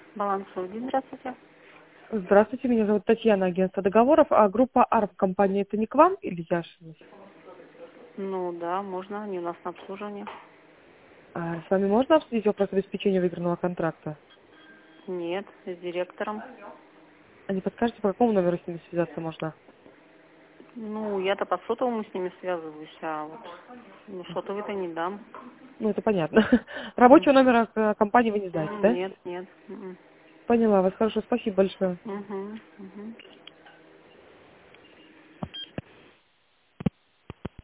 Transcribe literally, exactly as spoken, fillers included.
Баланс один, здравствуйте. Здравствуйте, меня зовут Татьяна, агентство договоров, а группа АРП компания это не к вам или я ошиблась? Ну да, можно, они у нас на обслуживании. А с вами можно обсудить вопрос обеспечения выигранного контракта? Нет, с директором. А не подскажете, по какому номеру с ними связаться можно? Ну, я-то по сотовому с ними связываюсь, а вот ну, сотовый-то не дам. Ну, это понятно. М. Рабочего номера э, компании вы не знаете, М, да? Нет, нет. М, Поняла вас. Хорошо, спасибо большое. м. Мгм, мгм.